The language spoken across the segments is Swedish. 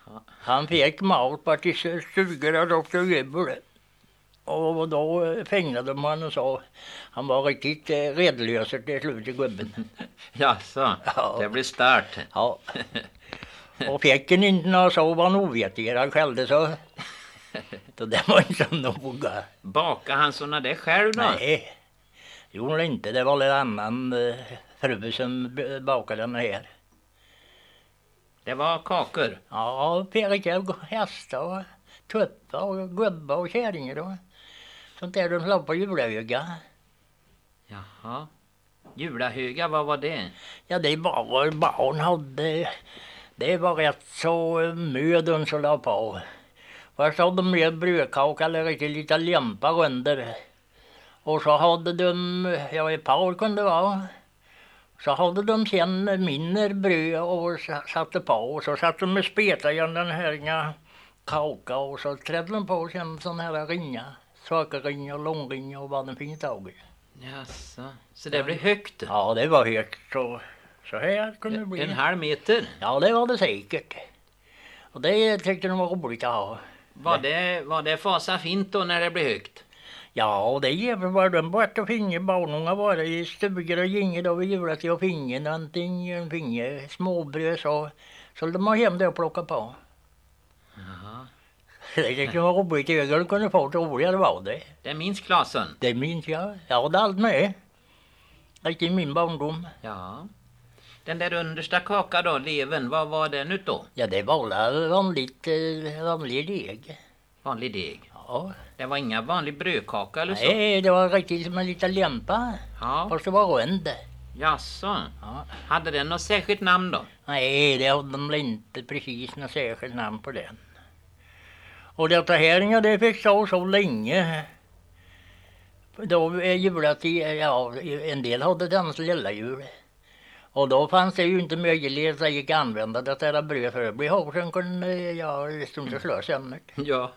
Han fick mat på till stugor av doktor Gibbel. Och då fängade de han och sa han var riktigt redlöser till slut i gubben. Jaså, Ja. det blir start. Ja. Och fick han inte när han sa var han ovettig. Han skällde så. Så det var inte som noga. Bakade han såna det själv då? Nej, gjorde det inte. Det var en annan fru som bakade den här. Det var kakor. Ja, perika hästar och tuppar och gubbar och kärringar då. Sånt där de slår på julahöga. Jaha. Julahöga, vad var det? Ja, det var vad barn hade. Det var rätt så möden som la på. Först hade de med brödkaka eller riktigt lite lämpar under. Och så hade de, ja ett par kunde det vara. Så hade de sen mindre bröd och satte på. Och så satte de med speta igen den här kaka. Och så trädde de på sen sån här ringa. Sakerringar, långringar och vad den finns tag i. Jaså. Så det blev högt? Ja, det var högt. Så här kunde det bli. 1,5 meter? Ja, det var det säkert. Och det tyckte de var roligt att ha. Var det fasa fint då när det blev högt? Ja, och det var de bort och finge barnunga var det i stugor och ginge då vi gjorde till och finge någonting, finge småbröd så de var hem där och plocka på. Jaha. Det tyckte de var roligt, jag kunde få det roligare var det. Det minns Klasen? Det minns jag, jag hade allt med. Riktigt i min barndom. Ja. Den där understa kaka då, leven, vad var den ut då? Ja, det var vanlig deg. Vanlig deg? Ja. Det var inga vanlig brödkaka eller så? Nej, det var riktigt som en liten lämpa. Ja. Fast det var rund. Jaså. Ja. Hade den något särskilt namn då? Nej, det hade de inte precis något särskilt namn på den. Och detta här, det fick stå så länge. Då julat i, ja, en del hade dans lilla jul. Och då fanns det ju inte möjlighet att jag kan använda det där bröd för att bli ihåg. Sen kunde jag stund och slå sömnet. Ja.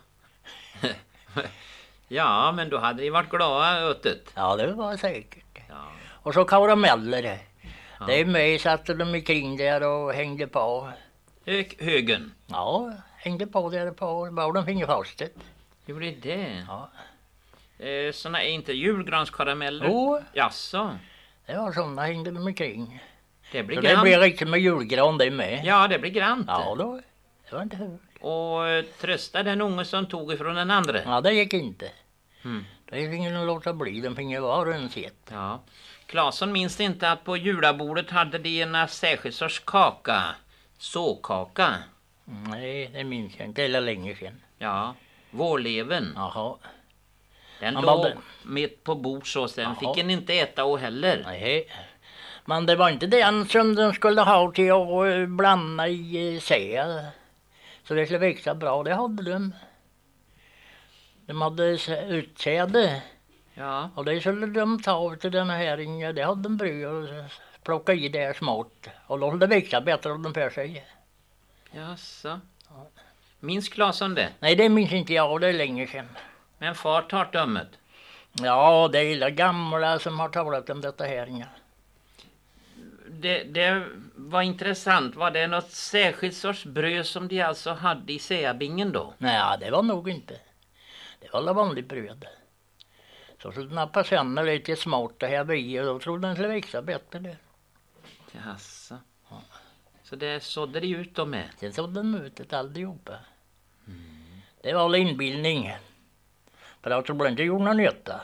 Ja, men då hade de varit glada åt det. Ja, det var säkert. Ja. Och så karameller. Ja. Det är mig satte de ikring där och hängde på. Högen? Ja, hängde på där på. Bara de finge fast det. Gjorde det? Ja. Såna är inte julgranskarameller? Jo. Jaså? Det var sådana hängde de ikring. Det blir så grant. Det blir riktigt med julgran det med. Ja, det blir grant. Ja, då. Det var inte hur. Och trösta den unge som tog ifrån den andra? Ja, det gick inte. Mm. Det fick ingen låta bli. Den fick var en set. Ja. Klasen minns inte att på julabordet hade de en särskild sorts kaka. Såkaka. Nej, det minns jag inte. Eller länge sedan. Ja. Vårleven. Jaha. Den låg mitt på bord så sen fick en inte äta och heller. Nej. Men det var inte den som den skulle ha till att blanda i säd. Så det skulle växa bra. Det hade de. De hade utsäde. Ja. Och det skulle de ta till den här. Det hade de bröd och plocka i det smått. Och då skulle det växa bättre om de för sig. Jaså. Ja. Minns Klasen det? Nej, det minns inte jag. Det är länge sedan. Men far tar tömmet? Ja, det är gamla som har talat om detta här. Det var intressant. Var det något särskilt sorts bröd som de alltså hade i säabingen då? Nej, det var nog inte. Det var vanligt bröd. Så skulle nappa sönder lite smått det här vid och då trodde den skulle växa bättre där. Jaså. Ja. Så det sådde de ut då med? Sen sådde de ut det alltihopa. Det var väl inbildning. För jag tror inte gjorde någon nytta.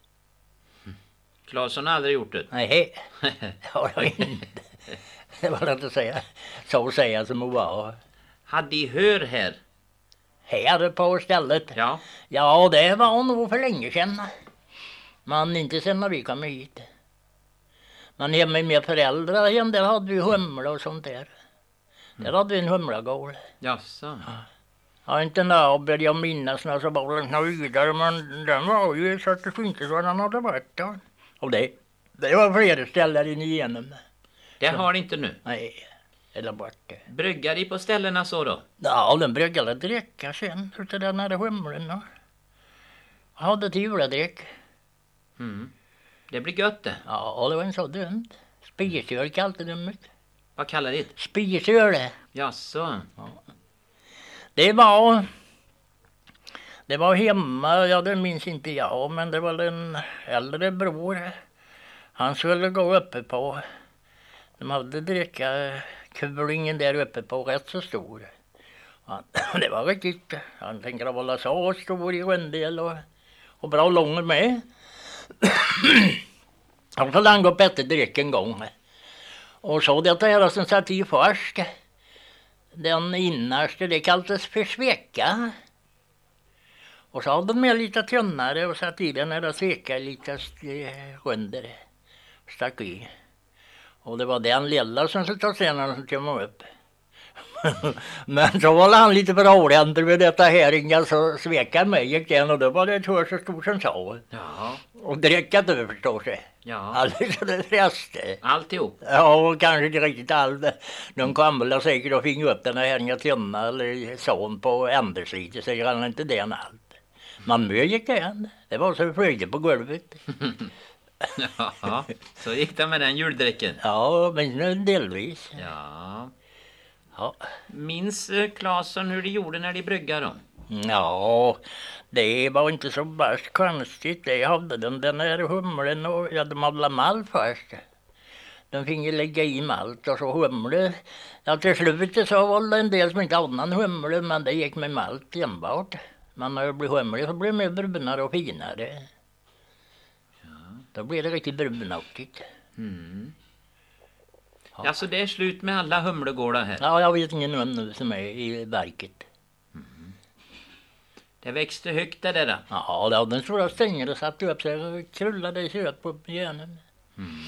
Klasen har aldrig gjort det? Nej, det har jag inte. Det var lätt att säga. Så att säga som hon var. Hade de hör här? Här på stället? Ja. Ja, det var nog för länge sedan. Men inte sen när vi kom hit. Men hemma med föräldrar igen, där hade vi humla och sånt där. Där hade vi en humlagård. Jaså. Ja, inte när jag började minnas när så var den vidare, men den var ju så att det inte så den hade varit då. Och det var flera ställen in igenom. Det har det inte nu? Nej, eller bort det. Bryggar de på ställena så då? Ja, den bryggade dricka sen, utav den här humlen. Jag hade till juladräck. Mm. Det blir gött det. Ja, det var en så dumt. Spisöl kallade de det. Vad kallar det? Spisöl. Jaså. Ja. Det var hemma, ja det minns inte jag, men det var en äldre bror. Han skulle gå uppe på, de hade drickakulingen där uppe på rätt så stor. Det var riktigt, han tänkte att vara så stor i rundel och bra lång med. Och så hade han gått efter dryck en gång. Och så det här som satt i först, den innerste, det kallades för sveka. Och så hade de med lite tunnare och satt i den där sveka lite runder, stack i. Och det var den lilla som skulle ta senare som kom upp. Men så var han lite för ordentlig med detta häringar så svekade mig gick den och då var det ett hör så stor som så. Ja. Och drickat över förstår sig. Ja. Alldeles så det fräste. Alltihop. Ja, och kanske inte riktigt allt. De kom väl säkert och fick upp den här häringar tunna eller sån på ändersidan så han inte den allt. Man gick den. Det var så flöjde på golvet. Ja, så gick det med den juldräcken. Ja, men delvis. Ja. Ja. Minns Claesson hur de gjorde när de bryggade dem? Ja, det var inte så värst konstigt. Det hade den här humlen och ja, de hade malt först. De fick lägga i malt och så humle. Ja, till slut så var det en del som inte hade någon humle men det gick med malt enbart. Men när det blev humle så blev det mer brunare och finare. Ja. Då blev det riktigt brunaktigt. Mm. Ja, så det är slut med alla humlegårdar här? Ja, jag vet ingen nu som är i verket. Mm. Det växte högt det där? Ja, det hade en stora stänger och satt upp sig och krullade sig upp på hjärnan. Mm.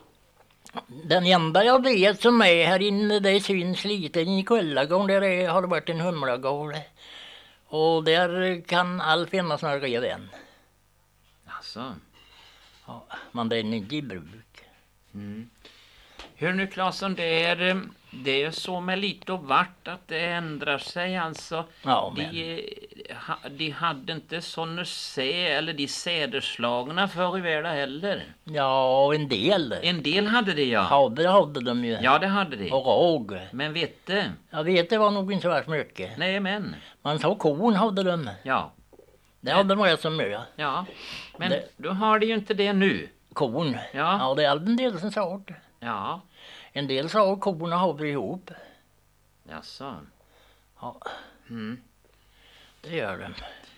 Den enda jag vet som är här inne, det syns lite i Kullagården, där har det varit en humlegård. Och där kan all finnas några redan. Alltså. Ja, men den är inte i bruk. Mm. Hur nu Claesson, det är så med lite och vart att det ändrar sig alltså. Ja, men... de hade inte sådana eller de säderslagna förr i världen heller. Ja, en del. En del hade det, ja. Ja, det hade de ju. Ja, det hade de. Och råg. Men vete? Ja, vete var nog inte så värst mycket. Nej, men. Man sa korn hade de. Ja. Det hade de varit så mycket. Ja, men du har det ju inte det nu. Korn? Ja. Ja, det är en del som sa det. Ja. En del sa korna har ihop. Jaså. Ja. Mm. Det gör de.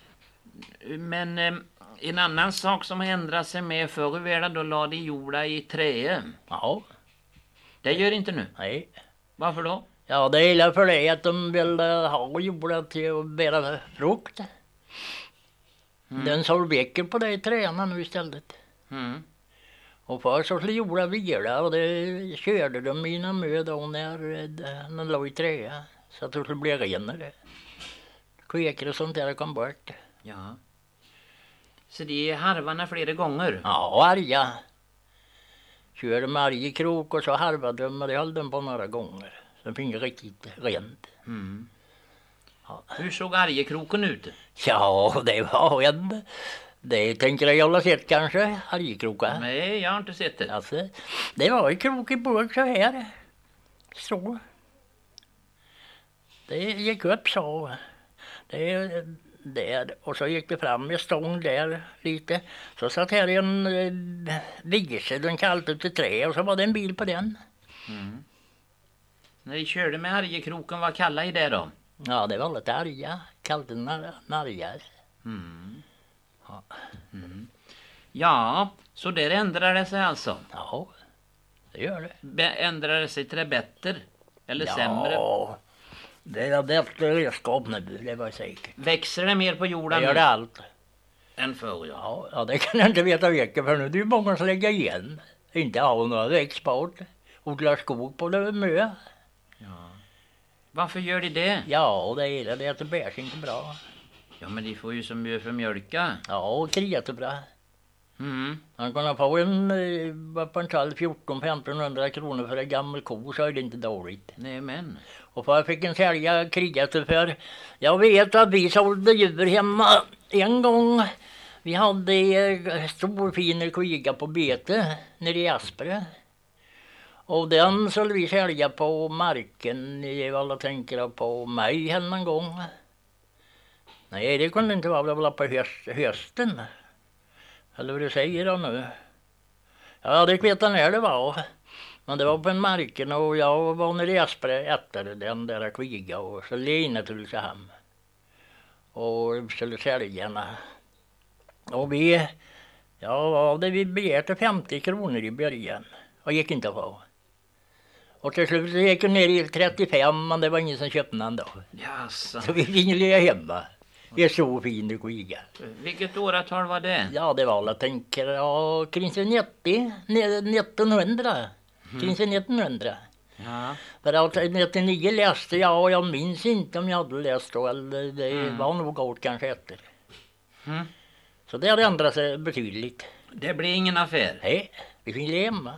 Men en annan sak som ändrar sig med förr i världen, då la de jorda i trä. Ja. Det gör inte nu? Nej. Varför då? Ja, det är för det att de vill ha jorda till att bära frukt. Mm. Den såg veckor på det träna nu istället. Mm. Och först så skulle jorda vila och det körde de i någon mö då när den låg i träa. Så att det skulle bli renare. Kvekar och sånt där kom bort. Ja. Så det är harvarna flera gånger? Ja, arga. Körde med argekrok och så harvade de och det höll de på några gånger. Så de fick riktigt rent. Mm. Ja. Hur såg argekroken ut? Ja, det var en... Det tänker jag ha sett kanske, argekroka. Nej, jag har inte sett det. Alltså, det var en krok i burk så här. Så. Det gick upp så. Det där. Och så gick det fram med stång där lite. Så satt här en vigse, den kallt ut i trä och så var det en bil på den. Mm. När de körde med argekroken, vad kallade i det då? Ja, det var lite arga. Kallade nargar. Mm. Ja. Mm. Ja, så där ändrar det sig alltså? Ja, det gör det. Ändrar det sig till det bättre eller sämre? Ja, det är bättre redskap nu, det var säkert. Växer det mer på jorden nu? Det gör det allt. Än förr, ja. Ja, det kan jag inte veta vilket för nu det är ju många som lägger igen. Inte har några växtbart. Odlar skog på det mö. Ja. Varför gör de det? Ja, det är det att det bär sig inte bra. Ja, men de får ju så mycket för mjölka. Ja, och kriget är bra. Mm. Man kan få en 1400-1500 kronor för en gammal ko så är det inte dåligt. Nej, men. Och för jag fick en sälja kriget för. Jag vet att vi sålde djur hemma en gång. Vi hade stor fin kriga på bete nere i Aspre. Och den skulle vi sälja på marken i alla tänker på mig en gång. Nej, det kunde inte vara, det var på hösten. Eller vad du säger då nu. Ja, det vet jag när det var. Men det var på en marken och jag var nere i Aspre efter den där kviga och så lena till sig hem. Och skulle sälja den. Och vi begärde 50 kronor i början. Och gick inte på. Och till slut gick jag ner i 35, men det var ingen som köpte den då. Jaså. Så vi fick ligga hemma. Det är så fin kviga. Vilket åratal var det? Ja, det var, jag tänker, kring 1900. Kring 1900. Ja. För att 1999 läste jag och jag minns inte om jag hade läst då. Eller det var nog åt kanske efter. Mm. Så det hade ändrat sig betydligt. Det blir ingen affär. Nej, vi fick ligga hemma.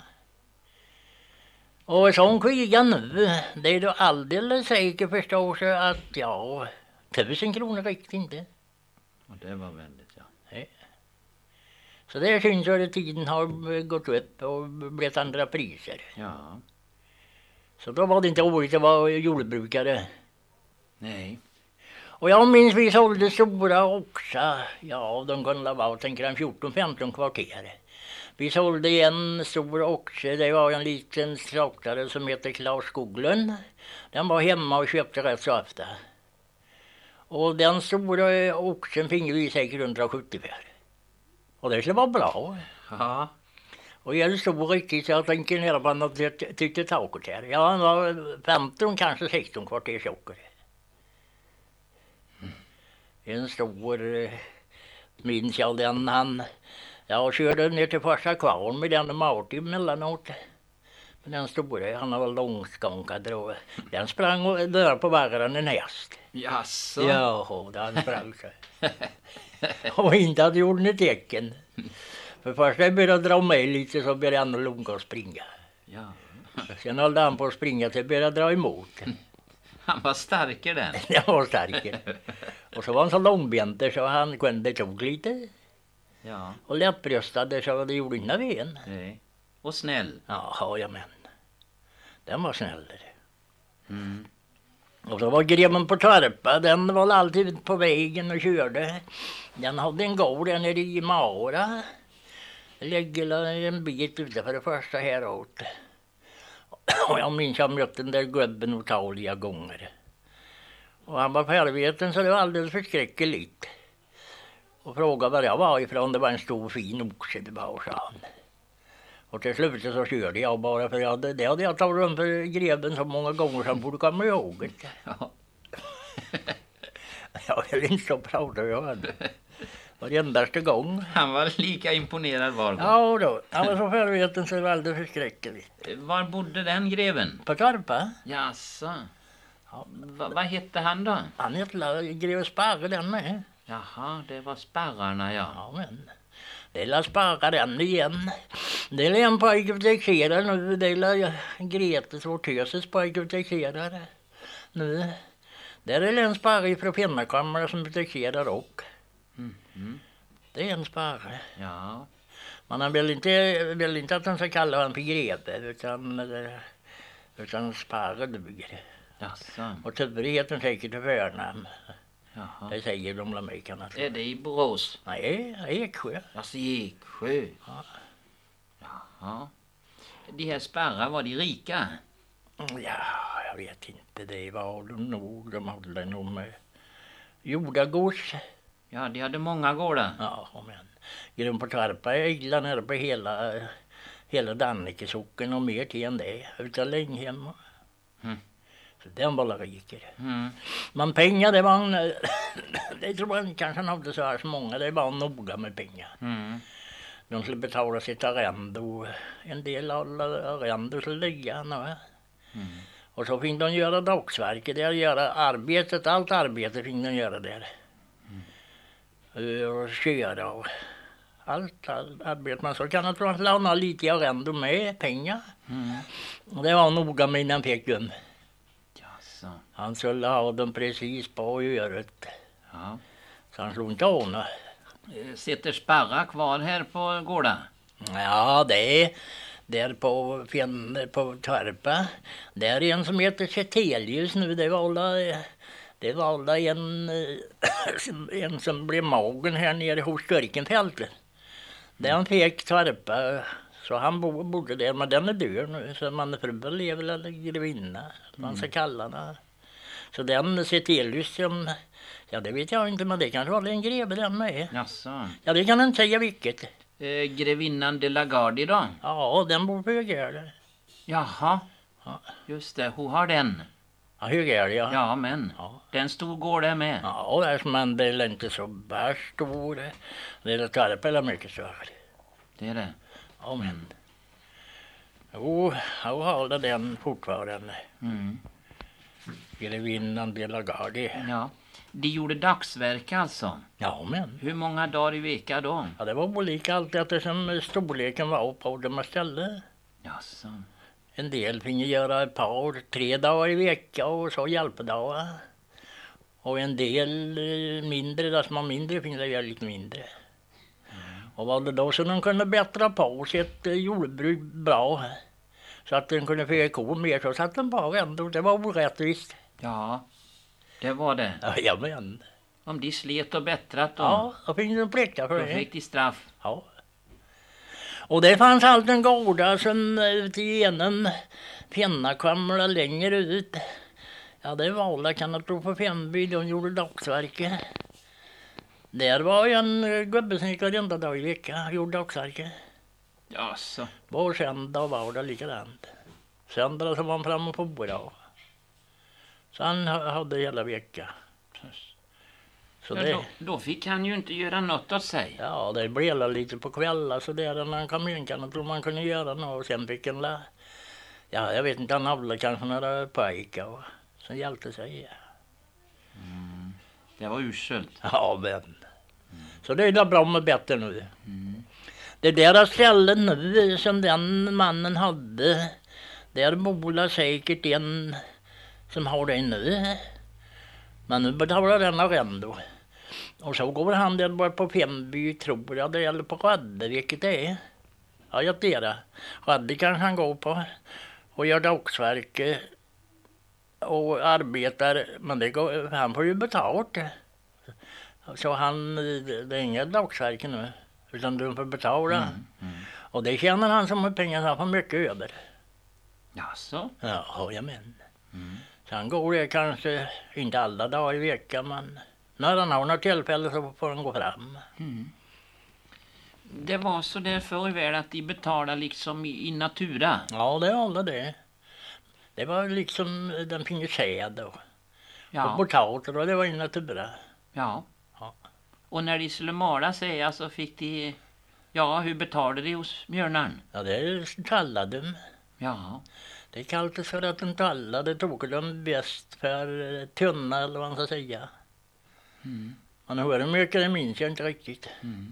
Och sån kviga nu, det är då alldeles säkert förstås att 1000 kronor räckte inte. Och det var väldigt, ja. Nej. Så det syns att tiden har gått upp och blivit andra priser. Ja. Så då var det inte roligt att vara jordbrukare. Nej. Och jag minns vi sålde stora oxar. Ja, de kunde vara, tänker en 14-15 kvarter. Vi sålde en stor oxe, det var en liten slaktare som heter Claes Skoglund. Den var hemma och köpte rätt så ofta. Och den stora oxen fick vi säkert 170 för. Och det skulle vara bra. Ja. Och jag stod riktigt så jag tänker ner på något tyckte taket här. Ja, han var 15, kanske 16 kvarter tjockare. En stor, minns jag den jag körde ner till första kvarn med den Martin mellanåt. Men den stora, han var långskankad och den sprang där på värren en häst. Jaså. Ja, den sprang sig. Och inte hade gjort något tecken. För först när jag började dra mig lite så började han lugna och springa. Ja. Sen höll han på att springa till jag började dra emot. Han var starkare den. Han var starkare. Och så var han så långbent så han kunde tog lite. Ja. Och lättbröstad så det gjorde inga ven. Nej. Och snäll. Ja, men. Den var snällare. Mm. Och så var greven på Tarpa, den var alltid på vägen och körde. Den hade en gård där nere i Maura. Lägger en bit utanför det första häråt. Och jag minns jag mötte den där gubben otaliga gånger. Och han var färdigheten så det var alldeles förskräckligt. Och frågade var jag var ifrån, det var en stor fin oxe det var, sa han. Och till slut så körde jag bara för det hade jag tagit runt för greven så många gånger så han borde komma ihåg det. Ja. Jag vill inte så prata jag hade. Varendaste gång. Han var lika imponerad var gång. Ja då, han var så förveten så det var alldeles förskräckligt. Var bodde den greven? På Tarpa? Jaså. Ja. Vad hette han då? Han hette greve Sparre den med. Jaha, det var sparrarna, ja. Ja men, det är la Sparre den igen. Det är en pojke som texerar nu, det är la Gretes vår töses pojke som texerar nu. Där är en Sparre från Finnakammare som texerar och. Mm. Det är en Sparre. Ja. Men han vill inte att han ska kalla honom för greve utan Sparre duger. Jaså. Och Tuverigheten säkert till förnamn. Jaha. Det säger de amerikanerna. Är det i Borås? Nej, Eksjö. Alltså i Eksjö. Ja. Jaha. De här sparrar, var de rika? Ja, jag vet inte. Det var de nog. De hade nog med jordagods. Ja, de hade många gårdar. Ja, men grön på Tarpa är illa nere på hela Dannikesocken och mer till än det. Utan Länghem. Mm. Så den var riker. Mm. Men pengar, det var det tror jag kanske han hade så här så många. Det var noga med pengar. Mm. De skulle betala sitt arrende. En del av arrende skulle ligga. Mm. Och så fick de göra dagsverket. Göra arbetet, allt arbete fick de göra där. Och köra och allt arbete. Men så kan jag tro att han har lite arrende med pengar. Mm. Och det var noga med innan fick de. Jaså. Han skulle ha dem precis på öret. Ja. Så han slog inte ordna. Sitter sparrar kvar här på gården? Ja, det där på Tarpa. Där är en som heter Cetelius nu. Det var alla en som blev magen här nere hos Görkenfältet. Den fick Tarpa, så han bodde där, men den är död nu. Så man är fru lever eller grevinna, man ska kalla den. Så den Cetelius som, ja det vet jag inte, men det kanske var en greve den med. Jaså. Ja, det kan jag inte säga vilket. Grevinnan de la Gardie då? Ja, den bor på Högärde. Jaha, Ja. just det, hon har den. Ja, Högärde, ja. Ja, men Ja. den stod går där med. Ja, men det är inte så bara stor. Det är Tarpa eller mycket större. Det är det. Ja, men. Jo, jag håller den fortfarande. Mm. Grevinnan de la Gardie. Ja. De gjorde dagsverk alltså. Ja, men. Hur många dagar i vecka då? Ja, det var olika allt eftersom storleken var på de ställde. Jaså. En del finge göra ett par, 3 dagar i vecka och så hjälpdagar. Och en del mindre, där som var mindre finge göra lite mindre. Och var det då så de kunde bättra på sitt jordbruk bra. Så att den kunde få ko mer, så satt den bara ändå. Det var orättvist. Ja, det var det. Ja, men. Om de slet och bättrat då, Ja, då fick de plicka för då det. fick de straff. Ja. Och det fanns allt en gårda som ute igenom Pennakamla längre ut. Ja, det var alla kan jag tro på Femby, de gjorde dagsverke. Där var en gubbe som gick varenda dag i vecka, gjorde dagsverke. Jaså. Var söndag var det likadant. Söndag så var han fram och fora. Så han hade hela vecka. Så Ja, det, då fick han ju inte göra något åt sig. ja, det blev lite på kvällar så där när han kom in kan jag tro man kunde göra något. Och sen fick han ja, jag vet inte, han avlade kanske några pojkar och som hjälpte sig. Det var uselt. Ja, men. Så det är det bra med bättre nu. Det där stället nu som den mannen hade, där bor säkert en som har det nu. Men nu betalar den arrendo. Och så går han där bara på Femby, tror jag det, eller på Radde, vilket det är. Ja, jag vet det. Radde kan han gå på och gör dagsverke och arbetar, men det går, han får ju betalt. Så det är inga dagsverken nu, utan du får betala. Och det tjänar han som pengar, han får mycket över. Jaså? Ja, jag men. Så han går det kanske inte alla dagar i veckan, men när han har något tillfälle så får han gå fram. Det var så där förr i världen att de betalade liksom i natura. Ja, det håller det. Det var liksom den finge säd och Ja, potater och det var i natura. ja. Ja. Och när de skulle mala sig så fick de, ja, hur betalade de hos mjörnaren? Ja, det tallade de. Ja, Det kallades för att de tallade, tog de bäst för tunna eller vad man ska säga. Men hur mycket det minns jag inte riktigt.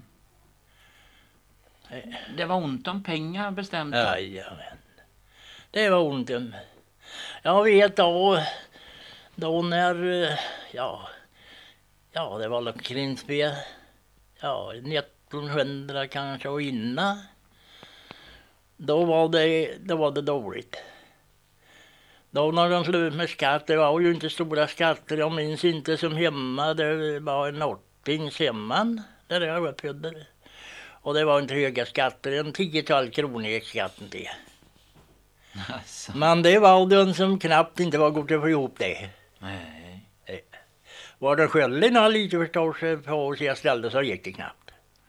det var ont om pengar bestämt. Jajamän. Det var ont om. Jag vet då när, ja det var Krinsby, ja 1900 kanske och innan. Då var det dåligt. Då när de slog ut med skatt, det var ju inte stora skatter, jag minns inte som hemma, det var en 80 hemman där jag uppfödde. Och det var inte höga skatter, en 10-tal kronor i skatten till. Alltså. Men det var den som knappt inte var god att få ihop det. Nej. Var det skölden lite förstås på sig jag ställde så gick det knappt.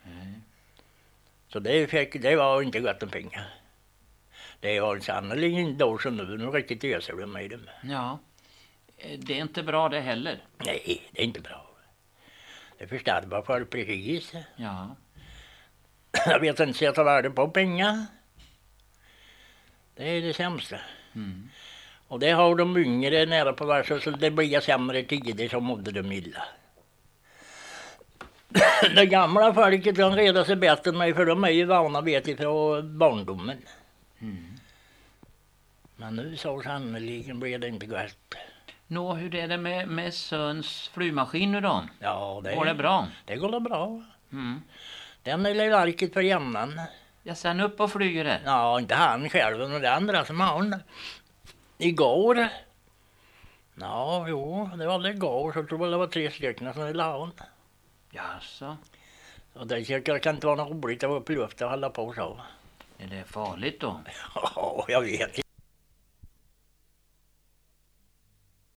Så det var inte gott om pengar. Det var sannolikt inte då som nu riktigt öser de med dem. Ja, det är inte bra det heller. Nej, det är inte bra. Det förstärvar folk precis. Ja, Jag vet inte sätta värde på pengar. Det är det sämsta. Och det har de yngre nära på världen så det blir sämre tider som mådde de illa. Det gamla folket de redar sig bättre än mig för de är ju vana vet jag från barndomen. Men nu så sannoliken blir det inte gott. Nå, hur är det med söns flygmaskin nu då? Ja, Går det bra? Det går bra. Mm. Den är verket för jämnan. Ja, sen upp och flyger det. Ja, inte han själv, men det andra som har den. Igår. Ja, jo, det var väl igår så tror jag det var 3 stycken som ville ha den. Jaså? Och det tycker jag kan inte vara något roligt att vara uppe i luften och hålla på så. Är det farligt då? Ja, jag vet.